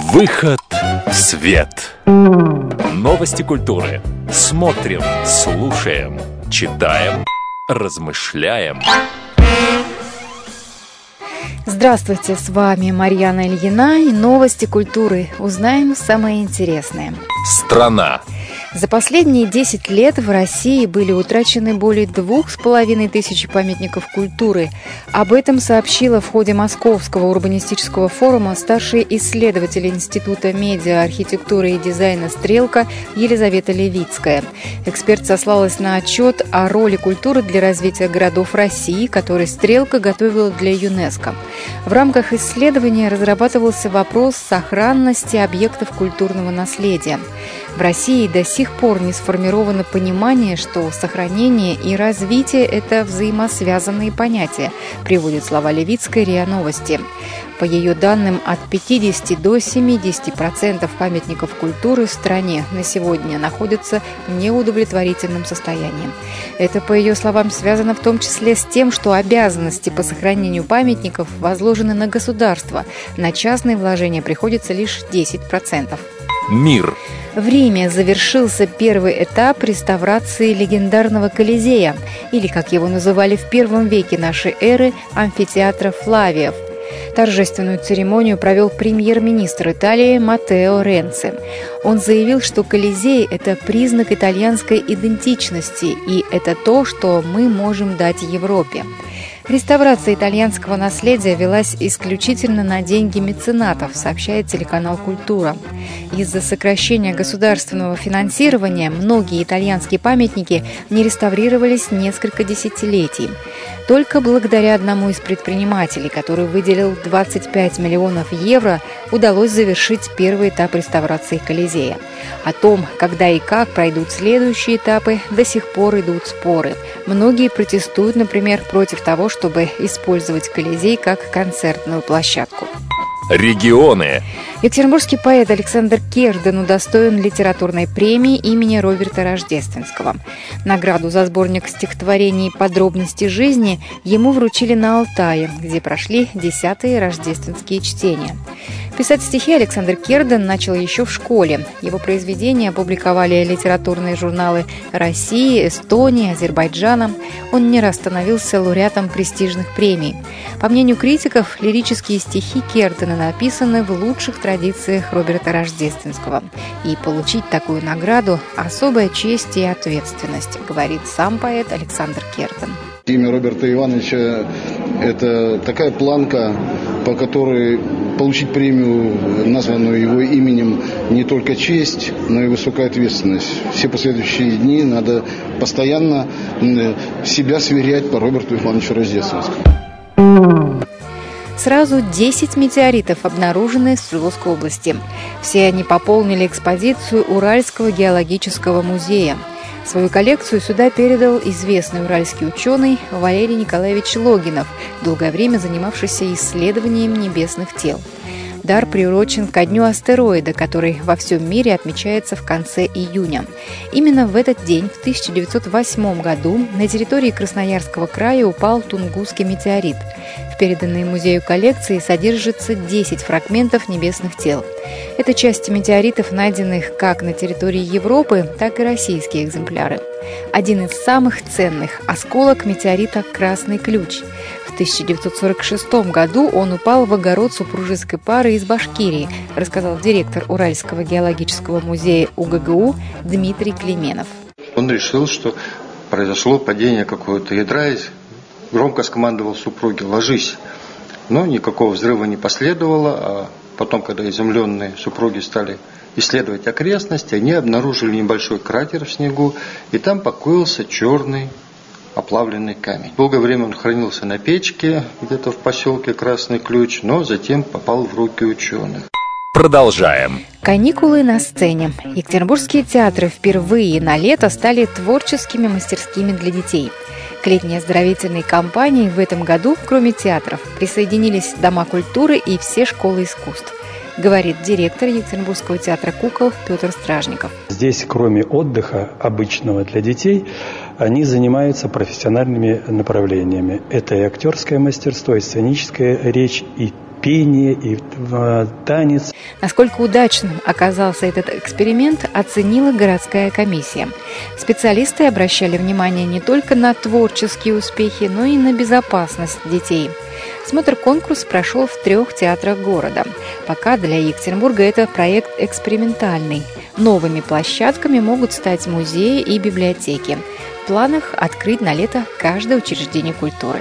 Выход в свет. Новости культуры. Смотрим, слушаем, читаем, размышляем. Здравствуйте, с вами Марьяна Ильина и новости культуры. Узнаем самое интересное. Страна. За последние 10 лет в России были утрачены более 2500 памятников культуры. Об этом сообщила в ходе Московского урбанистического форума старший исследователь Института медиа, архитектуры и дизайна «Стрелка» Елизавета Левицкая. Эксперт сослалась на отчет о роли культуры для развития городов России, который «Стрелка» готовила для ЮНЕСКО. В рамках исследования разрабатывался вопрос сохранности объектов культурного наследия. В России до сих пор не сформировано понимание, что сохранение и развитие – это взаимосвязанные понятия, приводят слова Левицкой РИА Новости. По ее данным, от 50 до 70% памятников культуры в стране на сегодня находятся в неудовлетворительном состоянии. Это, по ее словам, связано в том числе с тем, что обязанности по сохранению памятников возложены на государство. На частные вложения приходится лишь 10%. Мир. В Риме завершился первый этап реставрации легендарного Колизея, или, как его называли в первом веке нашей эры, амфитеатра Флавиев. Торжественную церемонию провел премьер-министр Италии Маттео Ренци. Он заявил, что Колизей – это признак итальянской идентичности, и это то, что мы можем дать Европе. Реставрация итальянского наследия велась исключительно на деньги меценатов, сообщает телеканал «Культура». Из-за сокращения государственного финансирования многие итальянские памятники не реставрировались несколько десятилетий. Только благодаря одному из предпринимателей, который выделил 25 миллионов евро, удалось завершить первый этап реставрации Колизея. О том, когда и как пройдут следующие этапы, до сих пор идут споры. Многие протестуют, например, против того, чтобы использовать Колизей как концертную площадку. Регионы. Екатеринбургский поэт Александр Керден удостоен литературной премии имени Роберта Рождественского. Награду за сборник стихотворений «Подробности жизни» ему вручили на Алтае, где прошли 10-е рождественские чтения. Писать стихи Александр Керден начал еще в школе. Его произведения опубликовали литературные журналы России, Эстонии, Азербайджана. Он не раз становился лауреатом престижных премий. По мнению критиков, лирические стихи Кердена написаны в лучших традициях Роберта Рождественского. И получить такую награду – особая честь и ответственность, говорит сам поэт Александр Керден. Имя Роберта Ивановича – это такая планка, по которой получить премию, названную его именем, не только честь, но и высокая ответственность. Все последующие дни надо постоянно себя сверять по Роберту Ивановичу Рождественскому. Сразу 10 метеоритов обнаружены в Свердловской области. Все они пополнили экспозицию Уральского геологического музея. Свою коллекцию сюда передал известный уральский ученый Валерий Николаевич Логинов, долгое время занимавшийся исследованием небесных тел. Дар приурочен ко дню астероида, который во всем мире отмечается в конце июня. Именно в этот день, в 1908 году, на территории Красноярского края упал Тунгусский метеорит. В переданной музею коллекции содержится 10 фрагментов небесных тел. Это части метеоритов, найденных как на территории Европы, так и российские экземпляры. Один из самых ценных – осколок метеорита «Красный ключ». В 1946 году он упал в огород супружеской пары из Башкирии, рассказал директор Уральского геологического музея УГГУ Дмитрий Клименов. Он решил, что произошло падение какого-то ядра, и громко скомандовал супруге: «Ложись». Но никакого взрыва не последовало, а потом, когда изумленные супруги стали исследовать окрестности, они обнаружили небольшой кратер в снегу, и там покоился черный оплавленный камень. Долгое время он хранился на печке, где-то в поселке Красный Ключ, но затем попал в руки ученых. Продолжаем. Каникулы на сцене. Екатеринбургские театры впервые на лето стали творческими мастерскими для детей. К летней оздоровительной кампании в этом году, кроме театров, присоединились дома культуры и все школы искусств, говорит директор Екатеринбургского театра кукол Петр Стражников. Здесь, кроме отдыха обычного для детей, они занимаются профессиональными направлениями. Это и актерское мастерство, и сценическая речь, и пение, и танец. Насколько удачным оказался этот эксперимент, оценила городская комиссия. Специалисты обращали внимание не только на творческие успехи, но и на безопасность детей. Смотр-конкурс прошел в 3 театрах города. Пока для Екатеринбурга это проект экспериментальный. Новыми площадками могут стать музеи и библиотеки. В планах открыть на лето каждое учреждение культуры.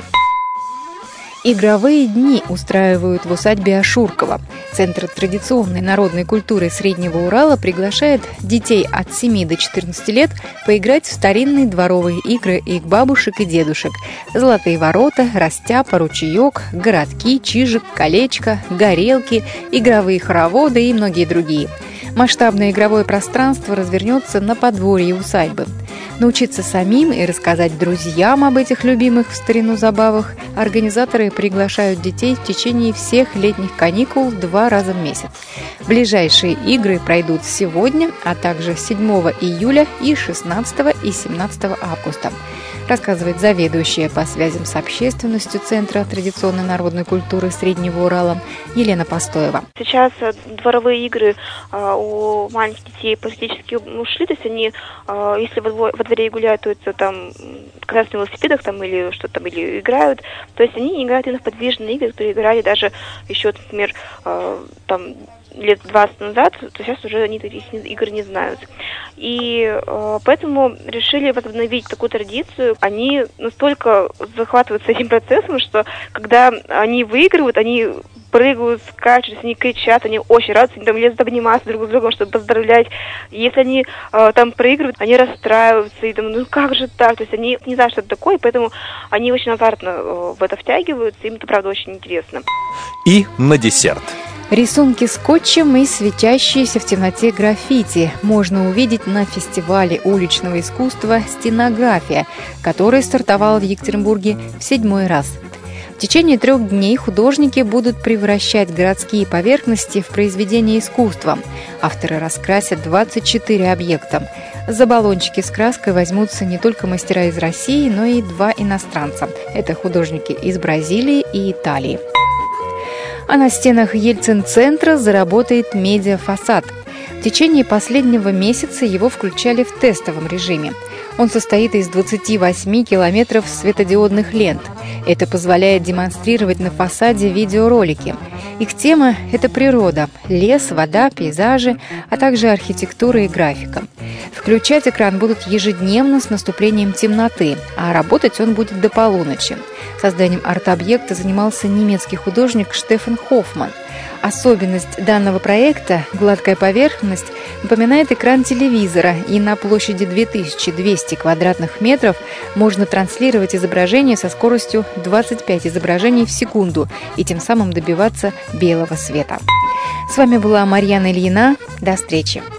Игровые дни устраивают в усадьбе Ашуркова. Центр традиционной народной культуры Среднего Урала приглашает детей от 7 до 14 лет поиграть в старинные дворовые игры их бабушек и дедушек. Золотые ворота, растяпа, ручеек, городки, чижик, колечко, горелки, игровые хороводы и многие другие. Масштабное игровое пространство развернется на подворье усадьбы. Научиться самим и рассказать друзьям об этих любимых в старину забавах организаторы приглашают детей в течение всех летних каникул 2 раза в месяц. Ближайшие игры пройдут сегодня, а также 7 июля и 16 и 17 августа. Рассказывает заведующая по связям с общественностью Центра традиционной народной культуры Среднего Урала Елена Постоева. Сейчас дворовые игры у маленьких детей практически ушли, то есть они, если во дворе гуляют, то это там катаются на велосипедах там, или что-то там, или играют, то есть они играют именно в подвижные игры, которые играли даже еще, например, там лет 20 назад, то сейчас уже они таких игр не знают. И поэтому решили возобновить такую традицию. Они настолько захватываются этим процессом, что когда они выигрывают, они прыгают, скачут, они кричат, они очень радуются, они там лезут обниматься друг с другом, чтобы поздравлять. Если они там проигрывают, они расстраиваются и думают, ну как же так? То есть они не знают, что это такое, поэтому они очень азартно в это втягиваются, им это, правда, очень интересно. И на десерт. Рисунки скотчем и светящиеся в темноте граффити можно увидеть на фестивале уличного искусства «Стенография», который стартовал в Екатеринбурге в 7-й раз. В течение 3 дней художники будут превращать городские поверхности в произведения искусства. Авторы раскрасят 24 объекта. За баллончики с краской возьмутся не только мастера из России, но и 2 иностранца. Это художники из Бразилии и Италии. А на стенах Ельцин-центра заработает медиафасад. В течение последнего месяца его включали в тестовом режиме. Он состоит из 28 километров светодиодных лент. Это позволяет демонстрировать на фасаде видеоролики. Их тема – это природа, лес, вода, пейзажи, а также архитектура и графика. Включать экран будут ежедневно с наступлением темноты, а работать он будет до полуночи. Созданием арт-объекта занимался немецкий художник Штефан Хоффман. Особенность данного проекта – гладкая поверхность напоминает экран телевизора, и на площади 2200 квадратных метров можно транслировать изображение со скоростью 25 изображений в секунду и тем самым добиваться белого света. С вами была Марьяна Ильина. До встречи!